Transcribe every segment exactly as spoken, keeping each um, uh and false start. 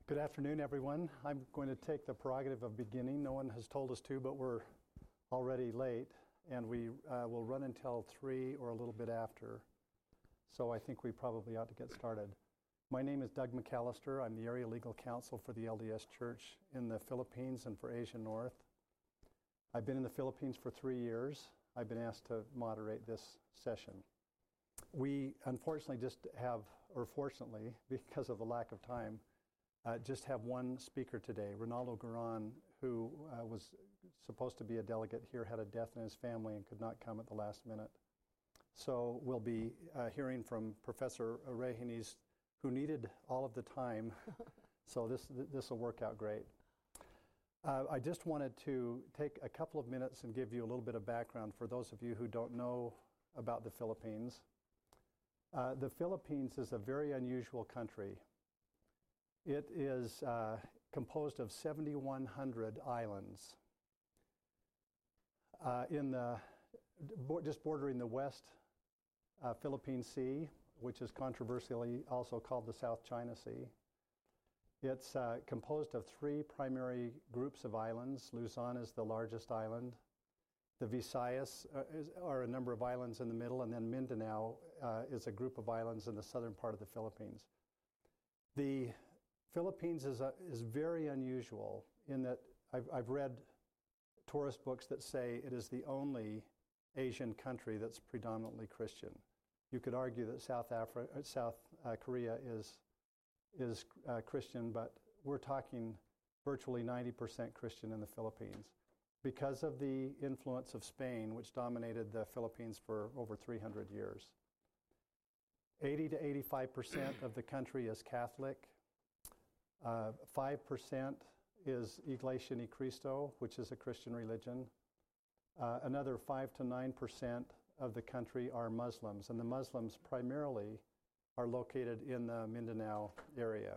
Good afternoon, everyone. I'm going to take the prerogative of beginning. No one has told us to, but we're already late, and we uh, will run until three or a little bit after. So I think we probably ought to get started. My name is Doug McAllister. I'm the Area Legal Counsel for the L D S Church in the Philippines and for Asia North. I've been in the Philippines for three years. I've been asked to moderate this session. We unfortunately just have, or fortunately, because of the lack of time, Uh, just have one speaker today. Ronaldo Guerin, who uh, was supposed to be a delegate here, had a death in his family and could not come at the last minute. So we'll be uh, hearing from Professor Rehenes, who needed all of the time. So this this will work out great. Uh, I just wanted to take a couple of minutes and give you a little bit of background for those of you who don't know about the Philippines. Uh, the Philippines is a very unusual country. It is uh, composed of seventy-one hundred islands. Uh, in the, just bordering the West uh, Philippine Sea, which is controversially also called the South China Sea. It's uh, composed of three primary groups of islands. Luzon is the largest island. The Visayas uh, is, are a number of islands in the middle, and then Mindanao uh, is a group of islands in the southern part of the Philippines. The Philippines is a, is very unusual in that I've, I've read tourist books that say it is the only Asian country that's predominantly Christian. You could argue that South Africa, South uh, Korea is is uh, Christian, but we're talking virtually ninety percent Christian in the Philippines because of the influence of Spain, which dominated the Philippines for over three hundred years. eighty to eighty-five percent of the country is Catholic. Uh, five percent is Iglesia Ni Cristo, which is a Christian religion. Uh, another five to nine percent of the country are Muslims, and the Muslims primarily are located in the Mindanao area.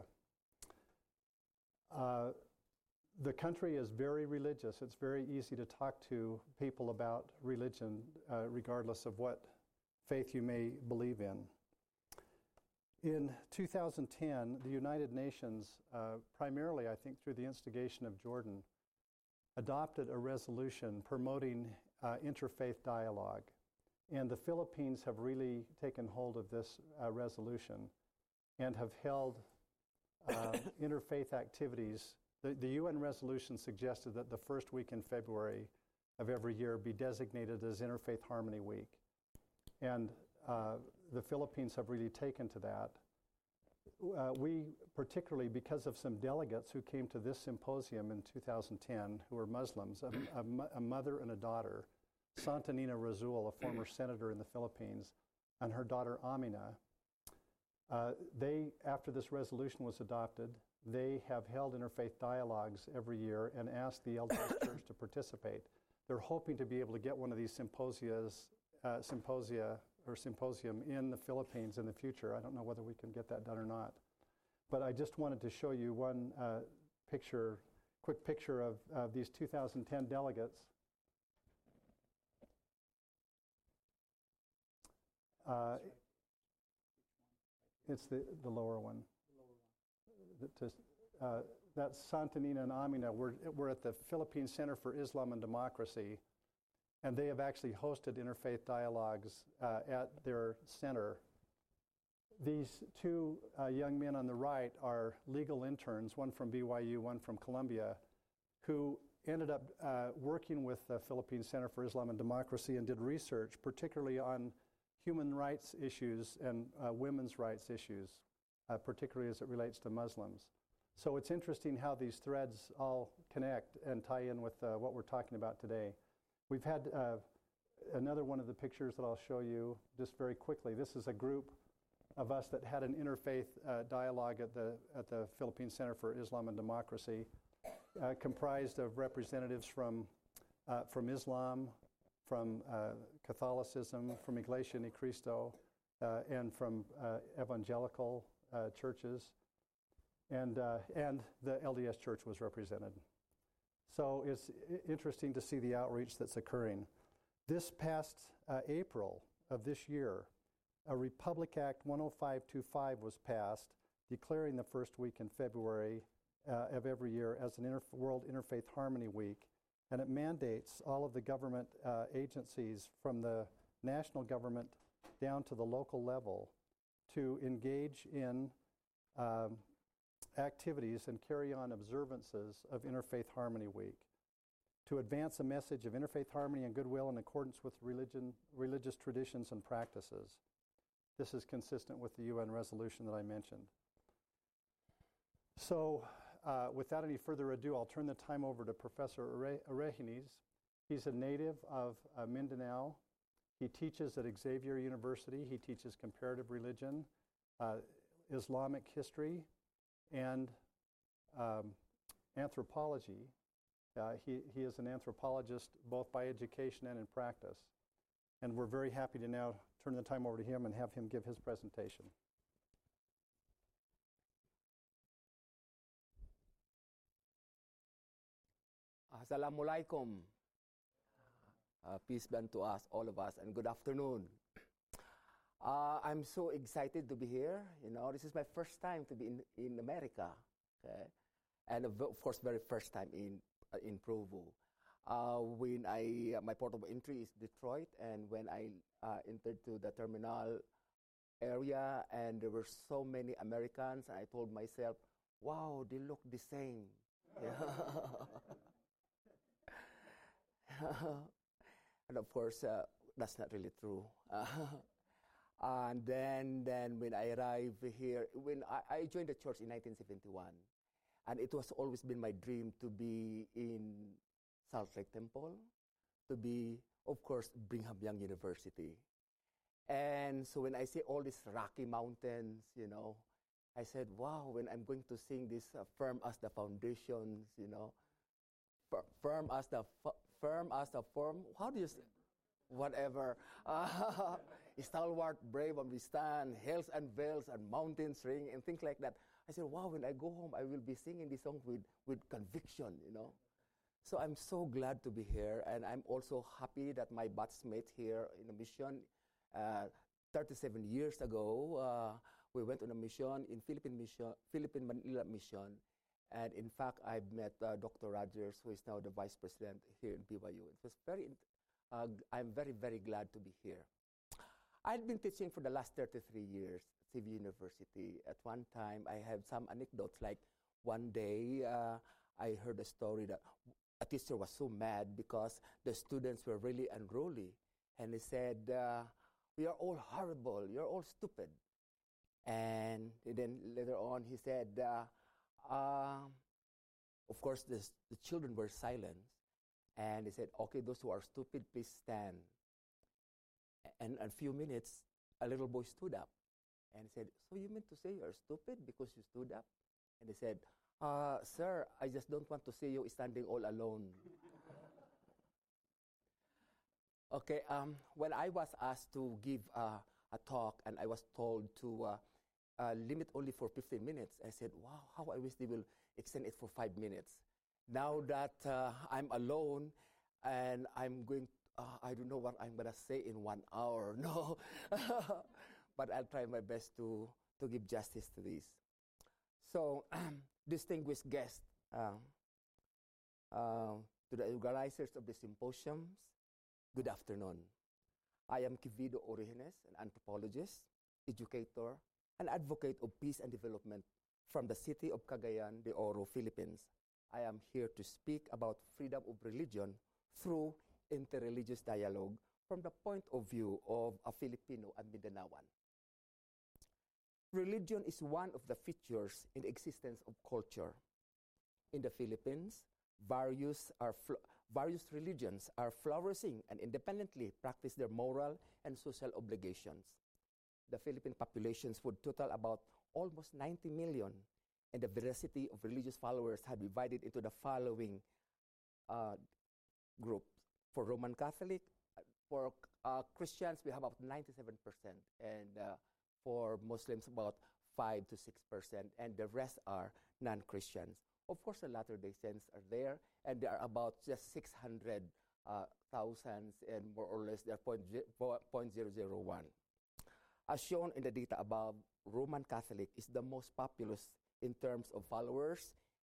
Uh, the country is very religious. It's very easy to talk to people about religion, uh, regardless of what faith you may believe in. In two thousand ten, the United Nations, uh, primarily I think through the instigation of Jordan, adopted a resolution promoting uh, interfaith dialogue. And the Philippines have really taken hold of this uh, resolution and have held uh, interfaith activities. The, the U N resolution suggested that the first week in February of every year be designated as Interfaith Harmony Week. And uh, the Philippines have really taken to that. Uh, we, particularly because of some delegates who came to this symposium in two thousand ten, who were Muslims, a, a, a mother and a daughter, Santa Nina Razul, a former senator in the Philippines, and her daughter Amina, uh, they, after this resolution was adopted, they have held interfaith dialogues every year and asked the L D S Church to participate. They're hoping to be able to get one of these symposias, uh, symposia or symposium in the Philippines in the future. I don't know whether we can get that done or not. But I just wanted to show you one uh, picture, quick picture of uh, these two thousand ten delegates. Uh, it's the, the lower one. The, to, uh, that's Santa Nina and Amina. We're, we're at the Philippine Center for Islam and Democracy, and they have actually hosted interfaith dialogues uh, at their center. These two uh, young men on the right are legal interns, one from B Y U, one from Columbia, who ended up uh, working with the Philippine Center for Islam and Democracy and did research, particularly on human rights issues and uh, women's rights issues, uh, particularly as it relates to Muslims. So it's interesting how these threads all connect and tie in with uh, what we're talking about today. We've had uh, another one of the pictures that I'll show you just very quickly. This is a group of us that had an interfaith uh, dialogue at the at the Philippine Center for Islam and Democracy, uh, comprised of representatives from uh, from Islam, from uh, Catholicism, from Iglesia Ni Cristo, uh, and from uh, evangelical uh, churches, and uh, and the L D S Church was represented. So it's interesting to see the outreach that's occurring. This past uh, April of this year, a Republic Act one oh five twenty-five was passed, declaring the first week in February uh, of every year as an Inter- World Interfaith Harmony Week, and it mandates all of the government uh, agencies from the national government down to the local level to engage in um, activities and carry on observances of Interfaith Harmony Week to advance a message of interfaith harmony and goodwill in accordance with religion, religious traditions and practices. This is consistent with the U N resolution that I mentioned. So, uh, without any further ado, I'll turn the time over to Professor Orejunes. He's a native of uh, Mindanao. He teaches at Xavier University. He teaches comparative religion, uh, Islamic history, and um, anthropology. Uh, he, he is an anthropologist both by education and in practice. And we're very happy to now turn the time over to him and have him give his presentation. Assalamualaikum. Uh, peace be unto us, all of us, and good afternoon. Uh, I'm so excited to be here. You know, this is my first time to be in, in America, okay? And of course, very first time in uh, in Provo. Uh, when I uh, my port of entry is Detroit, and when I uh, entered to the terminal area, and there were so many Americans, I told myself, "Wow, they look the same." And of course, uh, that's not really true. And then, then when I arrived here, when I, I joined the church in nineteen seventy-one, and it was always been my dream to be in Salt Lake Temple, to be, of course, Brigham Young University. And so when I see all these Rocky Mountains, you know, I said, wow, when I'm going to sing this uh, firm as the foundations, you know, fir- firm as the f- firm as the form, how do you say, whatever, uh, stalwart, brave, and we stand, hills and vales and mountains ring, and things like that. I said, wow, when I go home, I will be singing this song with, with conviction, you know. So I'm so glad to be here, and I'm also happy that my batchmate here in a mission, uh, thirty-seven years ago, uh, we went on a mission in Philippine mission, Philippine Manila mission, and in fact, I've met uh, Doctor Rogers, who is now the vice president here in B Y U. It was very, uh, I'm very, very glad to be here. I've been teaching for the last thirty-three years at C V University. At one time, I have some anecdotes, like one day, uh, I heard a story that a teacher was so mad because the students were really unruly. And he said, uh, we are all horrible, you're all stupid. And then later on, he said, uh, uh, of course, the, the children were silent. And he said, okay, those who are stupid, please stand. And in a few minutes, a little boy stood up. And he said, so you mean to say you're stupid because you stood up? And he said, uh, sir, I just don't want to see you standing all alone. Okay, um, when I was asked to give uh, a talk and I was told to uh, uh, limit only for fifteen minutes, I said, wow, how I wish they will extend it for five minutes. Now that uh, I'm alone and I'm going, uh, I don't know what I'm going to say in one hour, no. But I'll try my best to, to give justice to this. So, distinguished guests, uh, uh, to the organizers of the symposiums, good afternoon. I am Quevedo Orejunes, an anthropologist, educator, and advocate of peace and development from the city of Cagayan de Oro, Philippines. I am here to speak about freedom of religion through interreligious dialogue from the point of view of a Filipino and Mindanaoan. Religion is one of the features in the existence of culture. In the Philippines, various, are fl- various religions are flourishing and independently practice their moral and social obligations. The Philippine populations would total about almost ninety million, and the diversity of religious followers have divided into the following uh, groups. For Roman Catholic, for uh, Christians, we have about ninety-seven percent, and uh, for Muslims, about five to six percent, and the rest are non-Christians. Of course, the Latter-day Saints are there, and there are about just six hundred thousand, uh, and more or less, they're zero point zero zero one. As shown in the data above, Roman Catholic is the most populous in terms of followers,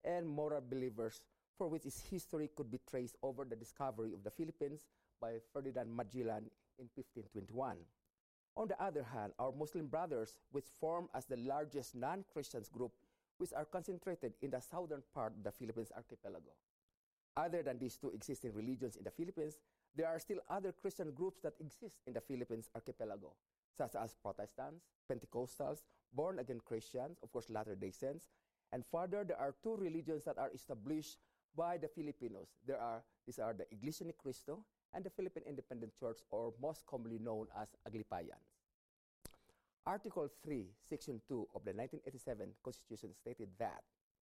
and moral believers, for which its history could be traced over the discovery of the Philippines by Ferdinand Magellan in fifteen twenty-one. On the other hand, our Muslim brothers, which form as the largest non-Christian group, which are concentrated in the southern part of the Philippines archipelago. Other than these two existing religions in the Philippines, there are still other Christian groups that exist in the Philippines archipelago, such as Protestants, Pentecostals, born-again Christians, of course Latter-day Saints, and further, there are two religions that are established by the Filipinos. There are, these are the Iglesia Ni Cristo and the Philippine Independent Church, or most commonly known as Aglipayans. Article three, Section two of the nineteen eighty-seven Constitution stated that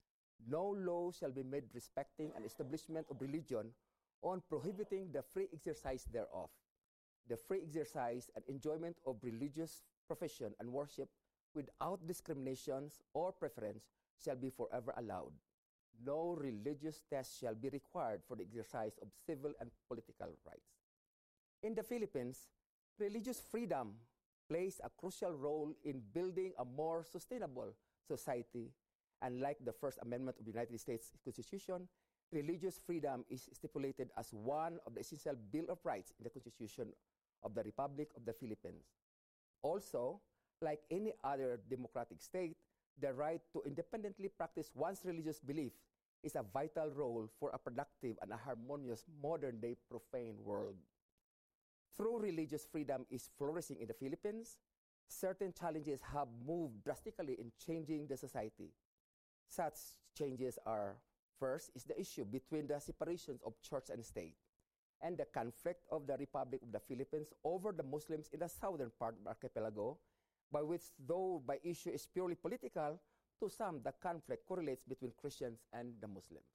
no law shall be made respecting an establishment of religion on prohibiting the free exercise thereof. The free exercise and enjoyment of religious profession and worship without discriminations or preference shall be forever allowed. No religious test shall be required for the exercise of civil and political rights. In the Philippines, religious freedom plays a crucial role in building a more sustainable society. And like the First Amendment of the United States Constitution, religious freedom is stipulated as one of the essential Bill of Rights in the Constitution of the Republic of the Philippines. Also, like any other democratic state, the right to independently practice one's religious belief is a vital role for a productive and a harmonious modern-day profane world. Through religious freedom is flourishing in the Philippines, certain challenges have moved drastically in changing the society. Such changes are, first, is the issue between the separations of church and state, and the conflict of the Republic of the Philippines over the Muslims in the southern part of the archipelago, by which, though by issue is purely political, to some the conflict correlates between Christians and the Muslims.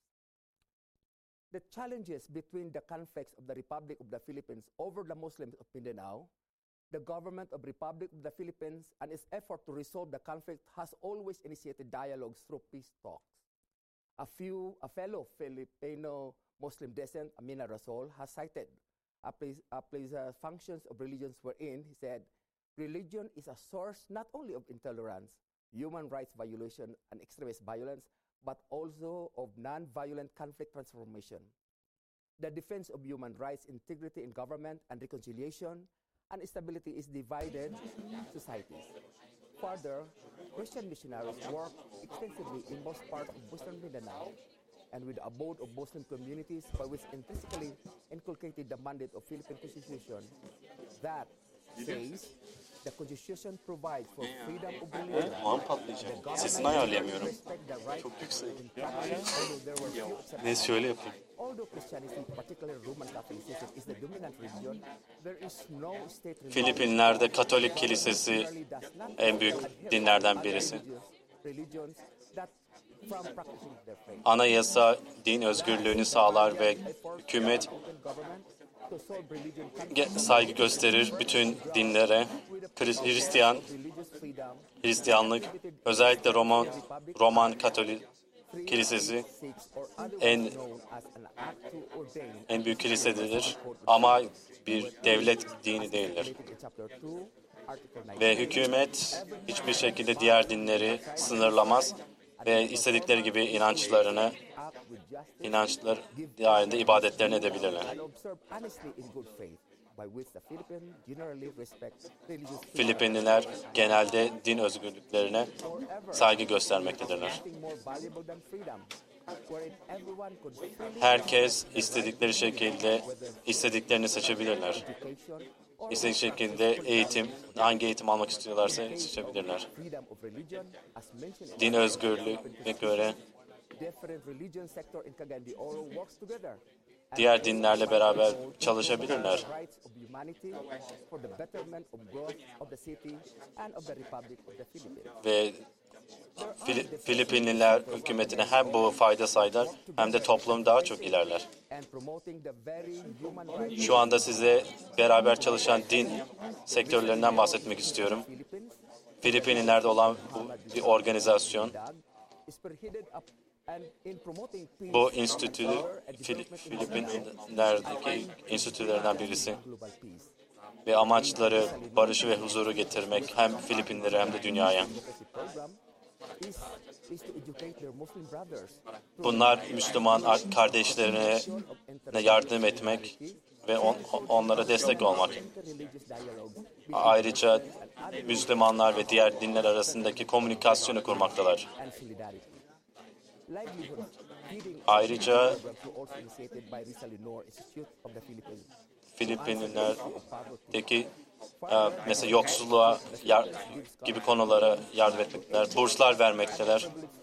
The challenges between the conflicts of the Republic of the Philippines over the Muslims of Mindanao, the government of Republic of the Philippines and its effort to resolve the conflict has always initiated dialogues through peace talks. A few, a fellow Filipino Muslim descent, Amina Rasol, has cited a place, a place uh, functions of religions wherein, he said, religion is a source not only of intolerance, human rights violation, and extremist violence, but also of non-violent conflict transformation. The defense of human rights, integrity in government, and reconciliation and stability is divided societies. Further, Christian missionaries work extensively in most parts of Western Mindanao and with the abode of Muslim communities, by which intrinsically inculcated the mandate of Philippine Constitution that says the Constitution provides for freedom of religion. Puan patlayacak. Sesini ayarlayamıyorum. Çok yüksek. Neyse şöyle yapayım. Although Christianity, particularly Roman Catholicism, is the dominant religion, there is no state religion. Filipinler'de Katolik Kilisesi en büyük dinlerden birisi. Anayasa din özgürlüğünü sağlar ve hükümet saygı gösterir bütün dinlere. Hristiyan, Hristiyanlık, özellikle Roman, Roman Katolik Kilisesi en en büyük kilisedir ama bir devlet dini değildir. Ve hükümet hiçbir şekilde diğer dinleri sınırlamaz ve istedikleri gibi inançlarını inançlar dahilinde ibadetlerini edebilirler. Filipinliler genelde din özgürlüklerine saygı göstermektedirler. Herkes istedikleri şekilde istediklerini seçebilirler. İstediği şekilde eğitim, hangi eğitim almak istiyorlarsa seçebilirler. Din özgürlüğüne göre diğer dinlerle beraber çalışabilirler. Ve Fil- Filipinliler hükümetine hem bu fayda sağlar hem de toplum daha çok ilerler. Şu anda size beraber çalışan din sektörlerinden bahsetmek istiyorum. Filipinler'de olan bu bir organizasyon. Bu enstitü Fil- Filipinler'deki enstitülerinden birisi. Ve amaçları barışı ve huzuru getirmek hem Filipinlere hem de dünyaya. is, is to educate their Muslim brothers Bunlar Müslüman kardeşlerine yardım etmek ve on, onlara destek olmak. Ayrıca Müslümanlar ve diğer dinler arasındaki komünikasyonu kurmaktalar. Ayrıca Filipinler'deki e, mesela yoksulluğa yar, gibi konulara yardım etmekteler, burslar vermekteler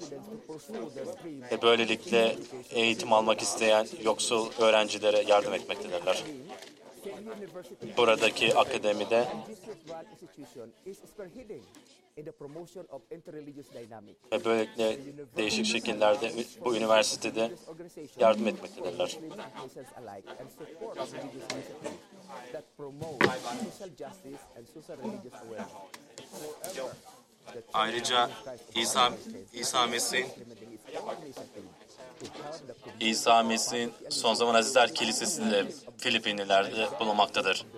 ve böylelikle eğitim almak isteyen yoksul öğrencilere yardım etmektedirler. Buradaki akademide ve böylelikle değişik şekillerde bu üniversitede yardım etmektedirler. Ayrıca İsa, İsa Mesih'in İsa Mesih'in Son Zaman Azizler Kilisesi de Filipinler'de bulunmaktadır.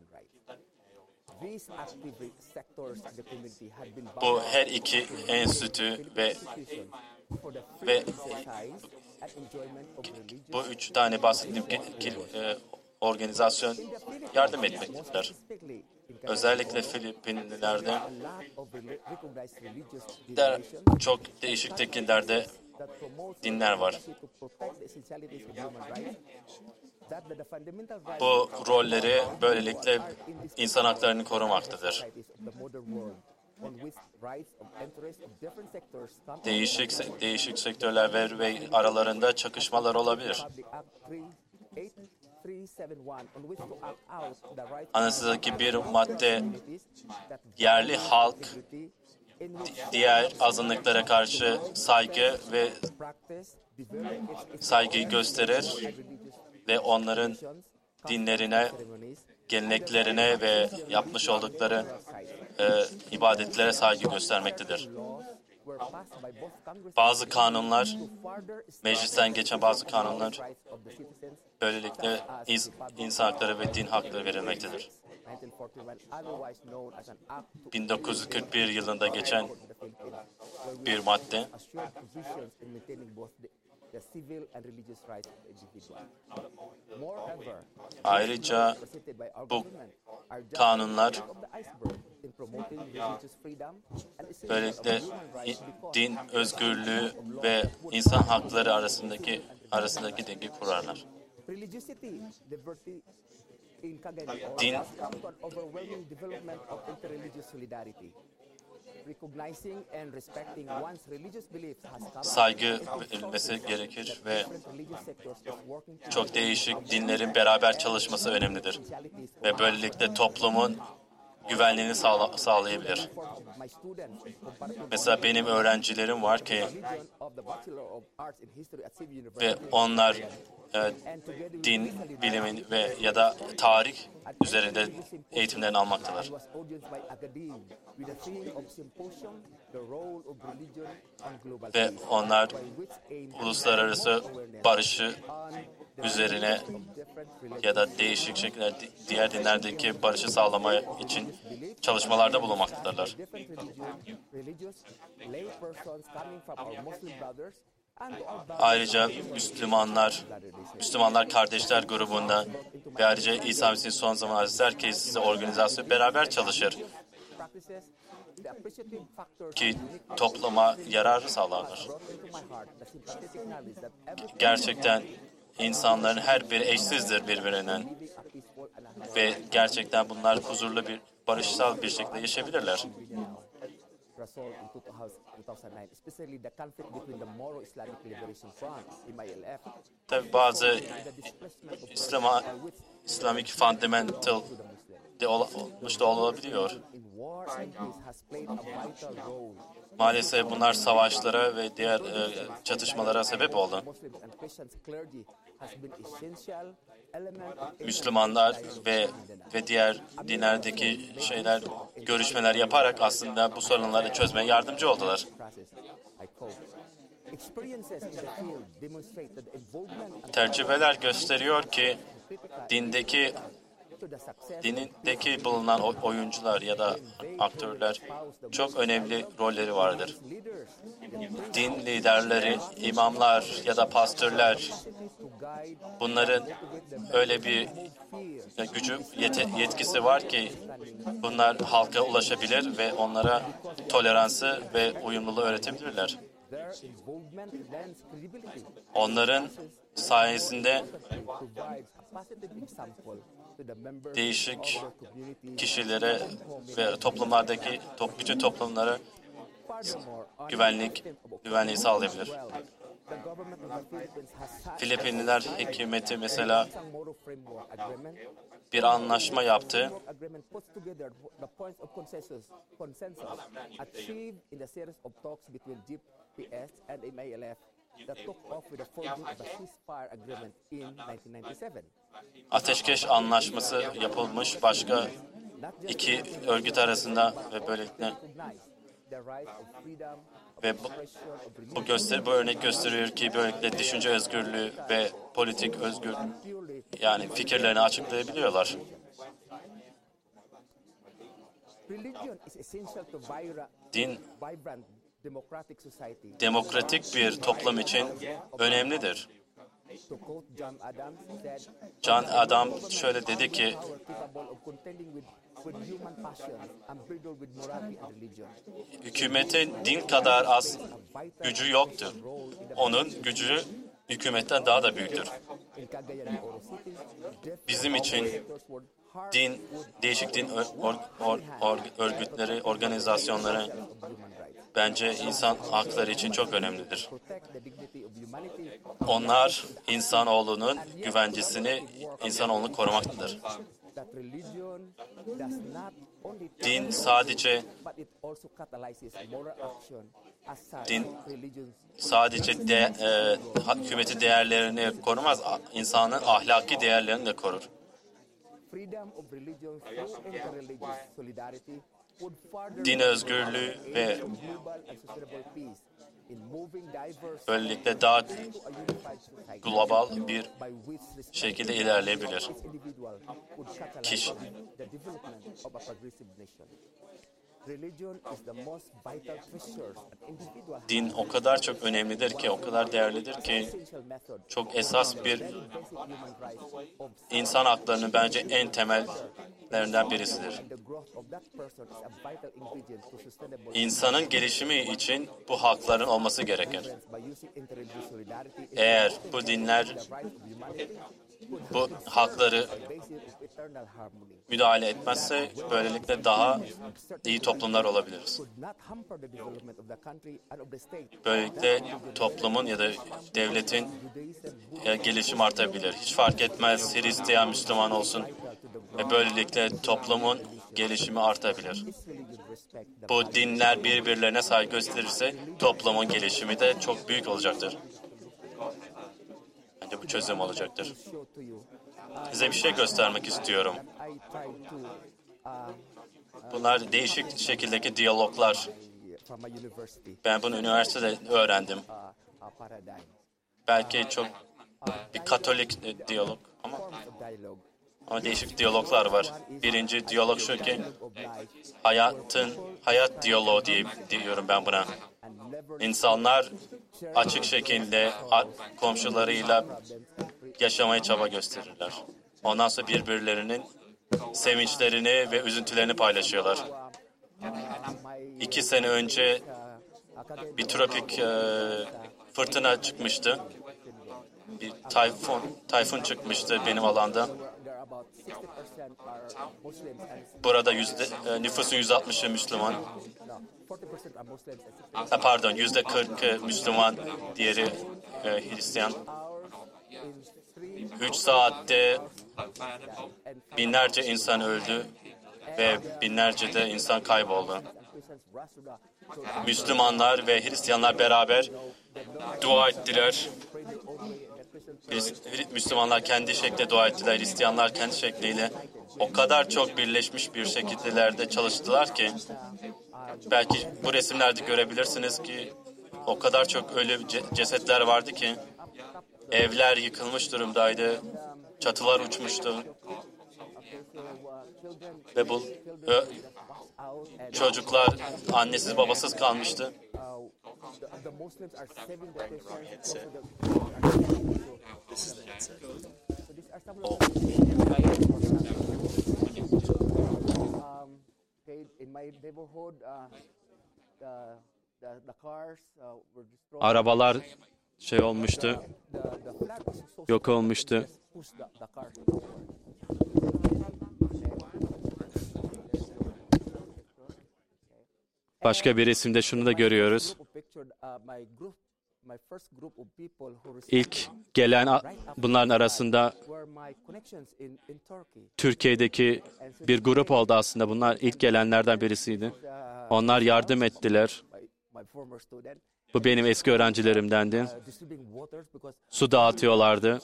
Bu her iki enstitü ve ve bu üç tane bahsettiğim e, organizasyon yardım etmektedir. Özellikle Filipinler'de de çok değişik şekillerde dinler var. Bu rolleri böylelikle insan haklarını korumaktadır. Değişik değişik sektörler ve, ve aralarında çakışmalar olabilir. Anayasa'daki bir madde yerli halk diğer azınlıklara karşı saygı ve saygıyı gösterir ve onların dinlerine, geleneklerine ve yapmış oldukları e, ibadetlere saygı göstermektedir. Bazı kanunlar, meclisten geçen bazı kanunlar böylelikle insan hakları ve din hakları verilmektedir. bin dokuz yüz kırk bir yılında geçen bir madde ayrıca bu kanunlar böylelikle din özgürlüğü ve insan hakları arasındaki arasındaki dengeyi kurarlar. Din saygı verilmesi gerekir ve çok değişik dinlerin beraber çalışması önemlidir. Ve böylelikle toplumun güvenliğini sağla- sağlayabilir. Mesela benim öğrencilerim var ki ve onlar e, din, bilimin ve ya da tarih üzerinde eğitimlerini almaktalar. Ve onlar uluslararası barışı üzerine ya da değişik şekilde diğer dinlerdeki barışı sağlama için çalışmalarda bulunmaktadırlar. Ayrıca Müslümanlar, Müslümanlar Kardeşler grubunda ve ayrıca İsa Mesih'in Son Zaman Azizler Kilisesi organizasyonu beraber çalışır ki topluma yarar sağlanır. Gerçekten insanların her biri eşsizdir birbirinin ve gerçekten bunlar huzurlu bir, barışsal bir şekilde yaşayabilirler. Tabii bazı İslam, Islamic Fundamental de olmuş da olabiliyor. Maalesef bunlar savaşlara ve diğer e, çatışmalara sebep oldu. Müslümanlar ve ve diğer dinlerdeki şeyler görüşmeler yaparak aslında bu sorunları çözmeye yardımcı oldular. Tecrübeler gösteriyor ki dindeki Dinindeki bulunan oyuncular ya da aktörler çok önemli rolleri vardır. Din liderleri, imamlar ya da pastörler, bunların öyle bir gücü, yete- yetkisi var ki bunlar halka ulaşabilir ve onlara toleransı ve uyumluluğu öğretebilirler. Onların sayesinde değişik kişilere ve toplumlardaki top, bütün toplumlara güvenlik güvenliği sağlayabilir. Filipinliler hükümeti mesela bir anlaşma yaptı. Ateşkes anlaşması yapılmış başka iki örgüt arasında ve böylelikle ve bu, bu, göster, bu örnek gösteriyor ki böylelikle düşünce özgürlüğü ve politik özgürlük, yani fikirlerini açıklayabiliyorlar. Din, demokratik bir toplum için önemlidir. John Adams şöyle dedi ki, hükümetin din kadar az gücü yoktur. Onun gücü hükümetten daha da büyüktür. Bizim için din, değişik din or, or, or, örgütleri, organizasyonları bence insan hakları için çok önemlidir. Onlar insanoğlunun güvencesini, insanoğlunu korumaktadır. Din sadece din sadece de, e, hükümeti değerlerini korumaz, insanın ahlaki değerlerini de korur. Din özgürlüğü ve böylelikle daha global bir şekilde ilerleyebilir. Kişi, din o kadar çok önemlidir ki, o kadar değerlidir ki, çok esas bir insan haklarının bence en temellerinden birisidir. İnsanın gelişimi için bu hakların olması gerekir. Eğer bu dinler bu hakları müdahale etmezse böylelikle daha iyi toplumlar olabiliriz. Böylelikle toplumun ya da devletin gelişimi artabilir. Hiç fark etmez Hristiyan, Müslüman olsun ve böylelikle toplumun gelişimi artabilir. Bu dinler birbirlerine saygı gösterirse toplumun gelişimi de çok büyük olacaktır. Bence bu çözüm olacaktır. Size bir şey göstermek istiyorum. Bunlar değişik şekildeki diyaloglar. Ben bunu üniversitede öğrendim. Belki çok bir Katolik diyalog ama ama değişik diyaloglar var. Birinci diyalog şu ki, hayatın hayat diyaloğu diye diyorum ben buna. İnsanlar açık şekilde komşularıyla yaşamaya çaba gösterirler. Ondan sonra birbirlerinin sevinçlerini ve üzüntülerini paylaşıyorlar. İki sene önce bir tropik e, fırtına çıkmıştı. Bir tayfun, tayfun çıkmıştı benim alanda. Burada yüzde, e, nüfusun yüzde altmışı Müslüman. Ha, pardon, yüzde kırkı Müslüman, diğeri e, Hristiyan. Üç saatte binlerce insan öldü ve binlerce de insan kayboldu. Müslümanlar ve Hristiyanlar beraber dua ettiler. Müslümanlar kendi şekilde dua ettiler, Hristiyanlar kendi şekliyle. O kadar çok birleşmiş bir şekillerde çalıştılar ki, belki bu resimlerde görebilirsiniz ki o kadar çok ölü cesetler vardı ki, evler yıkılmış durumdaydı, çatılar uçmuştu. ve bu ö- çocuklar annesiz babasız kalmıştı. O arabalar şey olmuştu, yok olmuştu. Başka bir resimde şunu da görüyoruz. İlk gelen bunların arasında Türkiye'deki bir grup oldu aslında. Bunlar ilk gelenlerden birisiydi. Onlar yardım ettiler. Bu benim eski öğrencilerimdendi. Su dağıtıyorlardı.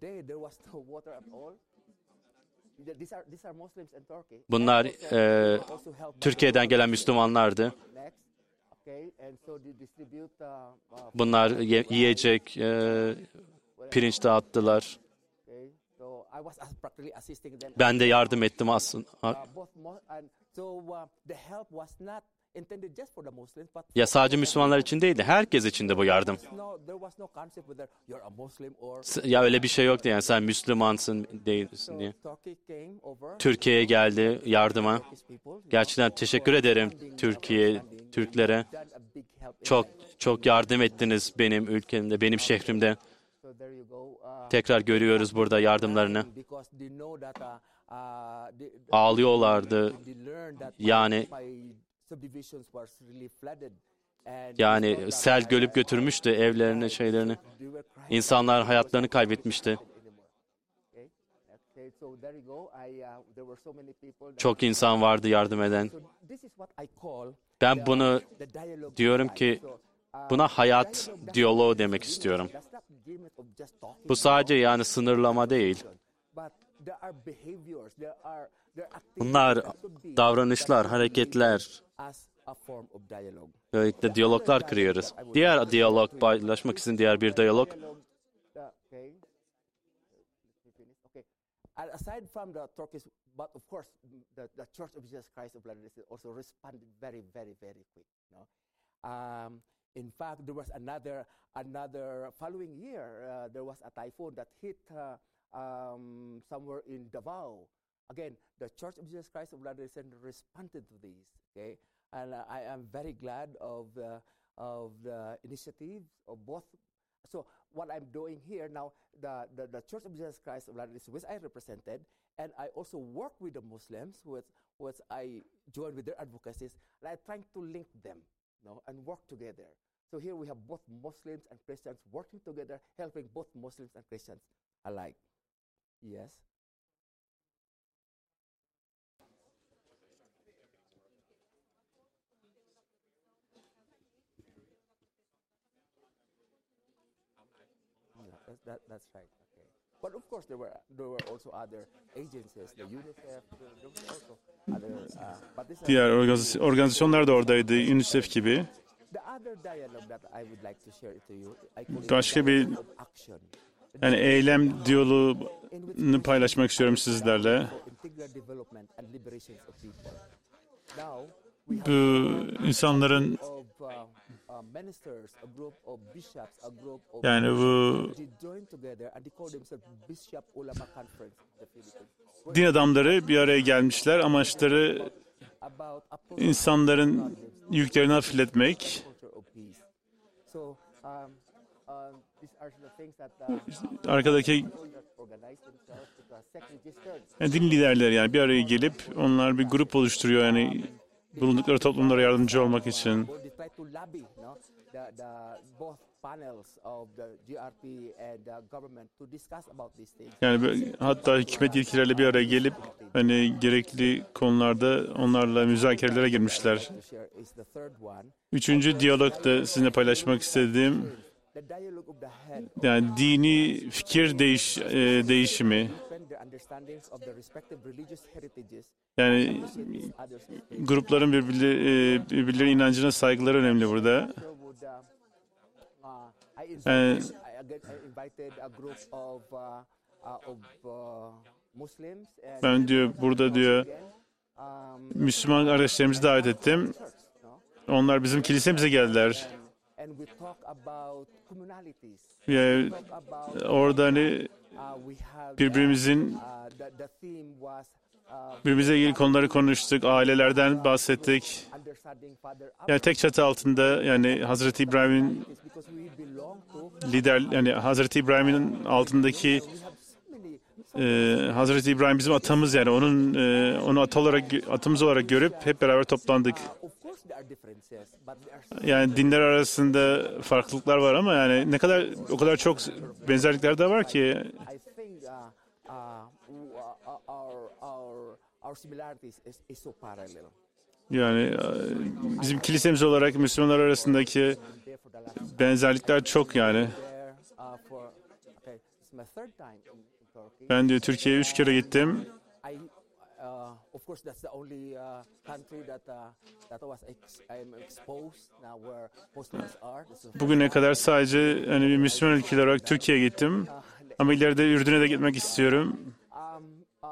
Bunlar e, Türkiye'den gelen Müslümanlardı. Bunlar ye- yiyecek, e, pirinç dağıttılar. Ben de yardım ettim aslında. Ya sadece Müslümanlar için değil de herkes için de bu yardım. Ya öyle bir şey yoktu yani sen Müslümansın değilsin diye. Türkiye'ye geldi yardıma. Gerçekten teşekkür ederim Türkiye, Türklere. Çok çok yardım ettiniz benim ülkemde, benim şehrimde. Tekrar görüyoruz burada yardımlarını. Ağlıyorlardı. Yani yani sel gölüp götürmüştü evlerini, şeylerini. İnsanlar hayatlarını kaybetmişti. Çok insan vardı yardım eden. Ben bunu diyorum ki buna hayat diyaloğu demek istiyorum. Bu sadece yani sınırlama değil. Bunlar davranışlar, hareketler. Böylelikle diyaloglar kuruyoruz. Diğer diyalog, paylaşmak için diğer bir diyalog. And aside from the Turkish, but of course, the, the Church of Jesus Christ of Latter-day Saints also responded very, very, very quick. You know? um, in fact, there was another, another following year, uh, there was a typhoon that hit uh, um, somewhere in Davao. Again, the Church of Jesus Christ of Latter-day Saints responded to this. Okay, and uh, I am very glad of the of the initiatives of both. So what I'm doing here now, the, the, the Church of Jesus Christ of Latter-day Saints, which I represented, and I also work with the Muslims, which, which I join with their advocacies, and I'm trying to link them, you know, and work together. So here we have both Muslims and Christians working together, helping both Muslims and Christians alike. Yes? That's, that, that's right. Okay. But of course, there were there were also other agencies, the UNICEF. There, there were also other. Uh, but this Diğer organiz- organizasyonlar da oradaydı, UNICEF gibi. The other dialogue that I would like to share to you, I call it Başka bir action. yani eylem diyaloğunu paylaşmak istiyorum sizlerle. Bu insanların yani bu din adamları bir araya gelmişler. Amaçları insanların yüklerini hafifletmek. Arkadaki yani din liderleri yani bir araya gelip onlar bir grup oluşturuyor yani bulundukları toplumlara yardımcı olmak için. Yani hatta hükümet yetkililerle bir araya gelip hani gerekli konularda onlarla müzakerelere girmişler. Üçüncü diyalogda sizinle paylaşmak istediğim yani dini fikir değiş, e, değişimi. Yani grupların birbirleri, birbirlerinin inancına saygıları önemli burada. Yani, ben diyor burada diyor um, Müslüman kardeşlerimizi davet ettim. church, no? Onlar bizim kilisemize geldiler. And we talk about communalities. Ve Talk about orada hani uh, we have birbirimizin uh, the, the theme was uh, birbirimize ilgili konuları konuştuk. Ailelerden bahsettik. understanding Father Yani tek çatı altında yani Hazreti İbrahim'in Abraham because we belong to lider yani Hazreti İbrahim'in altındaki we have so many e, Hazreti İbrahim bizim atamız yani onun e, onu ata olarak atımız olarak görüp hep beraber toplandık. of course there are differences but there are so Yani dinler arasında farklılıklar var ama yani ne kadar o kadar çok benzerlikler de var ki I think uh, uh, w- uh, our our our similarities is, is so parallel. yani e, bizim kilisemiz olarak Müslümanlar arasındaki There for the last benzerlikler çok yani. there uh, for okay, it's my third time in, in Turkey. Ben diyor Türkiye'ye üç kere gittim. I uh, of course that's the only uh, country that uh, that was ex- I'm exposed now where Muslims are. This is- Bugüne kadar sadece hani bir Müslüman ülke olarak Türkiye'ye gittim. Ama ileride Ürdün'e de gitmek istiyorum. Um, um,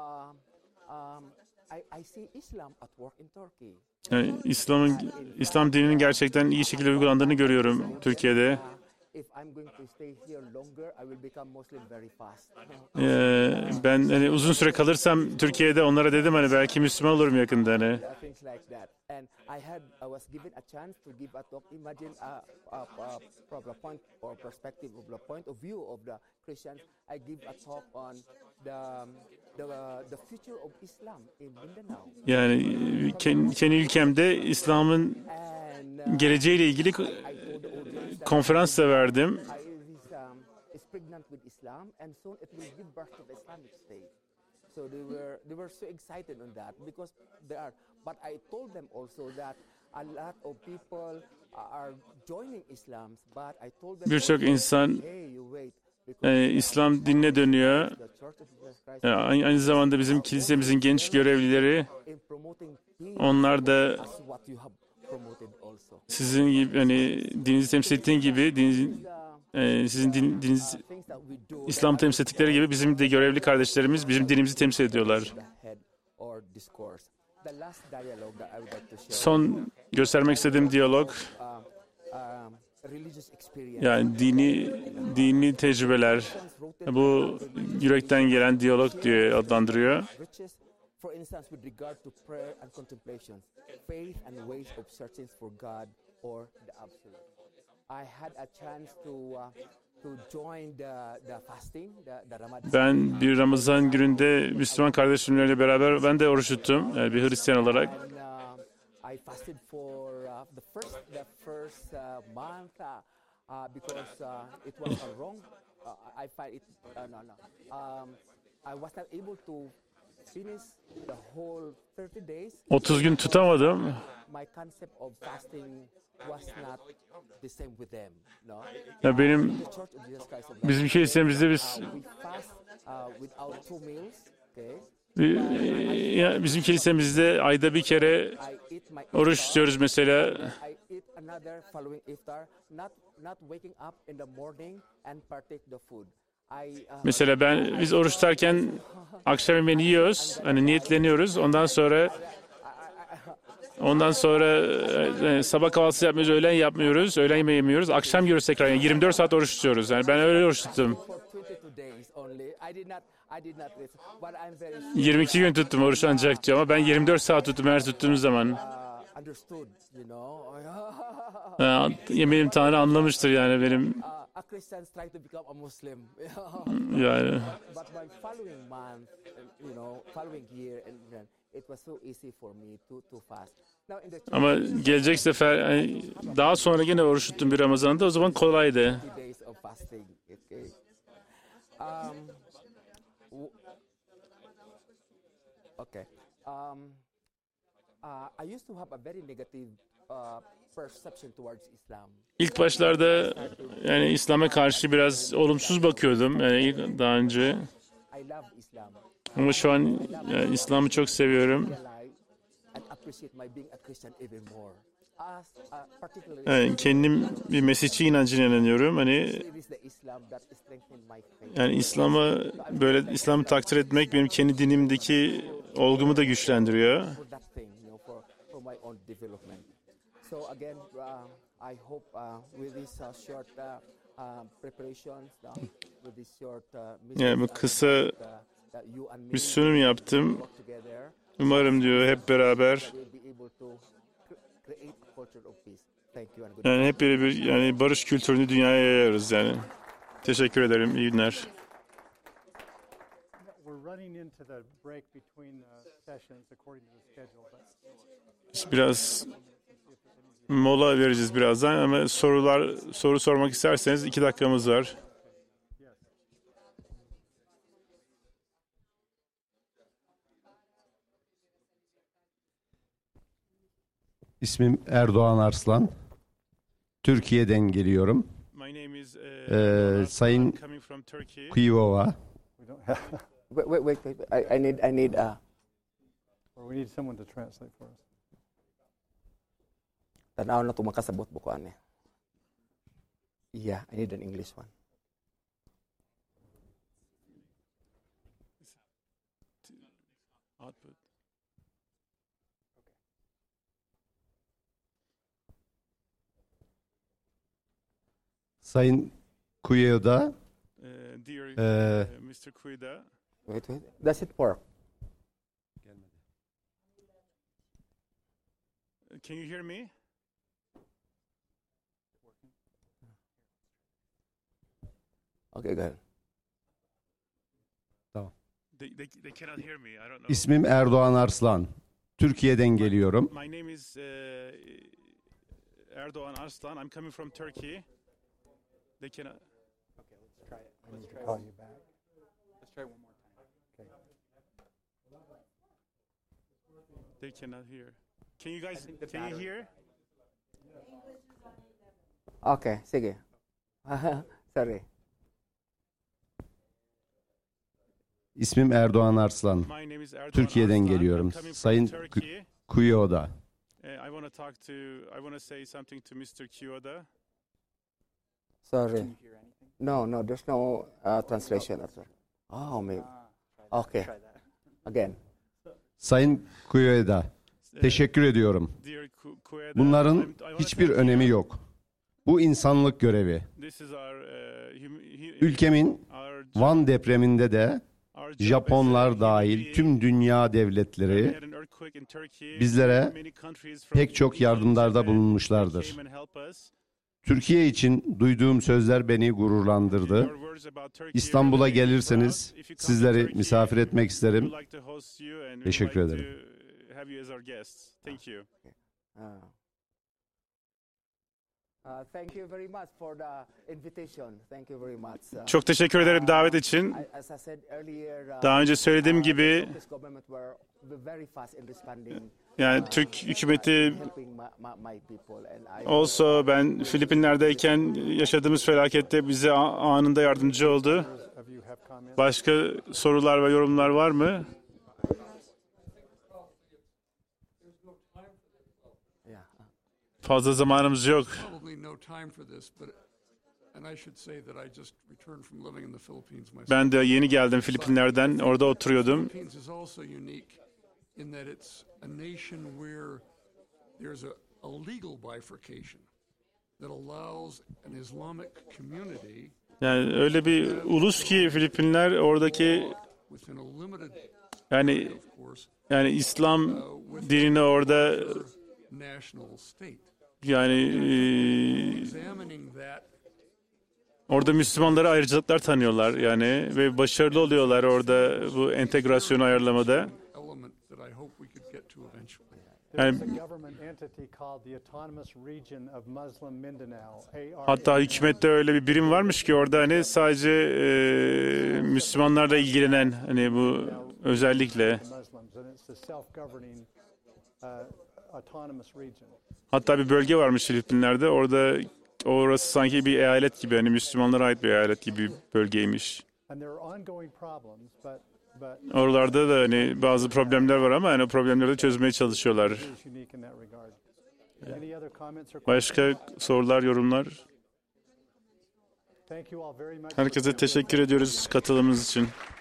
um, I, I see Islam at work in Turkey. Yani İslam'ın İslam dininin gerçekten iyi şekilde uygulandığını görüyorum Türkiye'de. Uh, if I'm going to stay here longer, I will become Muslim very fast. Ee, ben hani uzun süre kalırsam Türkiye'de onlara dedim hani belki Müslüman olurum yakında hani. Uh, things like that. And I had, I was given a chance to give a talk. Imagine uh, uh, uh, from the point or perspective of the point of view of the Christians. I give a talk on the um, the uh, the future of Islam in Mindanao. Yani kendi, kendi ülkemde İslam'ın And uh, geleceğiyle ilgili I told the audience that konferans da verdim. I is, um, is pregnant with Islam, and soon it will give birth to the Islamic State. So they were they were so excited on that because they are. But I told them also that a lot of people are joining Islam, but I told them Birçok also, insan hey, you wait, because e, İslam dinine dönüyor. the Church of Jesus Christ Yani aynı aynı zamanda bizim kilisemizin genç görevlileri in promoting peace onlar da as what you have promoted also. sizin gibi hani dininizi temsil ettiğin gibi din, e, sizin din, dininiz Things that we do İslam temsil ettikleri gibi bizim de görevli kardeşlerimiz bizim dinimizi temsil ediyorlar. the head or discourse. The last dialogue that I would like to share. Son göstermek istediğim diyalog um, um, religious experience. yani dini dini tecrübeler. Bu yürekten gelen diyalog diye adlandırıyor. Riches, for instance, with regard to prayer and contemplation, faith and ways of searching for God or the absolute. I had a chance to uh, to join the the fasting, the, the Ramadan. Ben bir Ramazan gününde Müslüman kardeşlerimle beraber ben de oruç tuttum. Yani bir Hristiyan olarak. And uh, I fasted for uh, the first the first uh, month uh, uh, because uh, it was a wrong. Uh, I find it uh, no no. Um, I was not able to finish the whole thirty days. otuz gün tutamadım. My concept of fasting was not the same with them. No, Ya benim the Church of Jesus Christ of bizim kilisemizde biz uh, we fast uh, without two meals. Okay, bir- ya bizim kilisemizde ayda bir kere I eat my oruç iftar. tutuyoruz mesela. I eat another following iftar, not not waking up in the morning and partake the food. I uh, Mesela ben biz oruç tutarken akşam yemeğini yiyoruz. Hani niyetleniyoruz. Ondan sonra ondan sonra e, sabah kahvaltısı yapmıyoruz, öğlen yapmıyoruz, öğlen yemeği yemiyoruz. Akşam yiyoruz tekrar. Yani yirmi dört saat oruç tutuyoruz. Yani ben öyle oruç tuttum. for twenty-two days only. I did not I did not rest, but I'm very yirmi iki gün tuttum oruç ancak diyor ama ben yirmi dört saat tuttum her tuttuğum zaman. uh, understood, you know. Ha, Yemeğim Tanrı anlamıştır yani benim uh, a Christian trying to become a Muslim. yani. But my following month, uh, you know, following year, and then it was so easy for me to to fast. Now in the Ama gelecek sefer yani daha sonra yine oruç tuttum bir Ramazan'da o zaman kolaydı. twenty days of fasting. Okay. Um. w- Okay. Um. Uh, I used to have a very negative uh, perception towards Islam. İlk başlarda yani İslam'a karşı biraz olumsuz bakıyordum yani ilk- daha önce. I love Islam. Ama şu an yani İslam'ı çok seviyorum. Realize and appreciate my being a Christian even more. As uh, particularly, Yani kendim bir Mesihçi inancına inanıyorum. Hani it is the Islam that strengthened my faith. yani İslam'ı böyle İslam'ı takdir etmek benim kendi dinimdeki olgumu da güçlendiriyor. For that again, uh, I hope uh, with this uh, short uh, uh, preparations, uh, with this short uh, Yani bu kısa uh, that you and me bir sunum yaptım. work together, Umarım diyor hep beraber we'll be able to cre- create a culture of peace. Thank you and good yani hep beraber yani barış kültürünü dünyaya yayarız yani. Teşekkür ederim. İyi günler. We're running into the break between uh, sessions according to the schedule, but Biraz mola vereceğiz birazdan ama sorular soru sormak isterseniz iki dakikamız var. İsmim Erdoğan Arslan. Türkiye'den geliyorum. My name is, uh, Ee, Sayın coming from Turkey. Kuyova. we don't have, Wait, wait, wait, wait. I, I need, I need. Uh, or we need someone to translate for us. tanaw na tumakasabot bukuan niya. Yeah, I need an English one. Output. Sayın Kuyova, Uh, dear Ee, uh, mister Kuyda, Wait, wait. Does it work? can you hear me? Okay, go ahead. They, they, they cannot hear me. I don't know. ismim Erdoğan Arslan. Türkiye'den geliyorum. My name is uh, Erdoğan Arslan. I'm coming from Turkey. They cannot. Okay, let's try it. I need to call you back. Let's try one more time. Okay. They cannot hear. Can you guys? think the Can you battery- hear? Okay, sige. Sorry. İsmim Erdoğan Arslan. My name is Erdoğan Türkiye'den Arslan. geliyorum. I'm coming from Sayın Turkey. Kuyova. Uh, I want to talk to. I want to say something to mister Kyoda. Sorry. Can you hear anything? No, no, there's no uh, translation. At all. Oh, maybe. Ah, try that. Okay. Try that. Again. Sayın Kuyova. Uh, Teşekkür ediyorum. dear Ku- Kueda, Bunların I'm- I wanna hiçbir thank önemi you. yok. Bu insanlık görevi. This is our, uh, hum- hu- Ülkemin our job- Van depreminde de our job as a Japonlar human dahil being. tüm dünya We devletleri had an earthquake in Turkey. bizlere Many countries from pek çok Egypt yardımlarda and bulunmuşlardır. came and helped us. Türkiye için duyduğum sözler beni gururlandırdı. Your words about Turkey İstanbul'a really make me gelirseniz proud. If you come to sizleri Turkey, misafir etmek we isterim. would like to host you and we would Teşekkür like ederim. to have you as our guests. Thank you. Uh, uh, thank you very much for the invitation. Thank you very much. Uh, Çok teşekkür ederim davet için. I- As I said earlier, uh, Daha önce söylediğim uh, gibi the Turkish government were very fast in responding, yani Türk hükümeti helping my, my, my people, and I also ben Filipinler'deyken yaşadığımız felakette bize a- anında yardımcı oldu. Of you have comments? Başka sorular ve yorumlar var mı? yeah. Fazla zamanımız yok. Probably no time for this, but and I should say that I just returned from living in the Philippines myself. Ben de yeni geldim Filipinler'den. Orada oturuyordum. Philippines is also unique in that it's a nation where there's a, a legal bifurcation that allows an Islamic community Yani öyle bir ulus ki Filipinler oradaki within a limited, yani of course, yani İslam uh, with dinini orada their national state. yani e, Examining that orada Müslümanlara ayrıcalıklar tanıyorlar yani ve başarılı oluyorlar orada bu entegrasyonu ayarlamada. element that I hope we could get to eventually. There's Yani- a government entity called the Autonomous Region of Muslim Mindanao, A R. Hatta hükümette öyle bir birim varmış ki orada hani sadece e, Müslümanlarla ilgilenen hani bu özellikle Muslims, and it's the self-governing uh, autonomous region. hatta bir bölge varmış Filipinler'de orada orası sanki bir eyalet gibi hani Müslümanlara ait bir eyalet gibi bir bölgeymiş. And there are ongoing problems, but but Oralarda da hani bazı problemler var ama hani o problemleri de çözmeye çalışıyorlar. it is unique in that regard. Any other comments or questions? Başka sorular, yorumlar? Thank you all very much. for Herkese being here. teşekkür ediyoruz katılımınız için.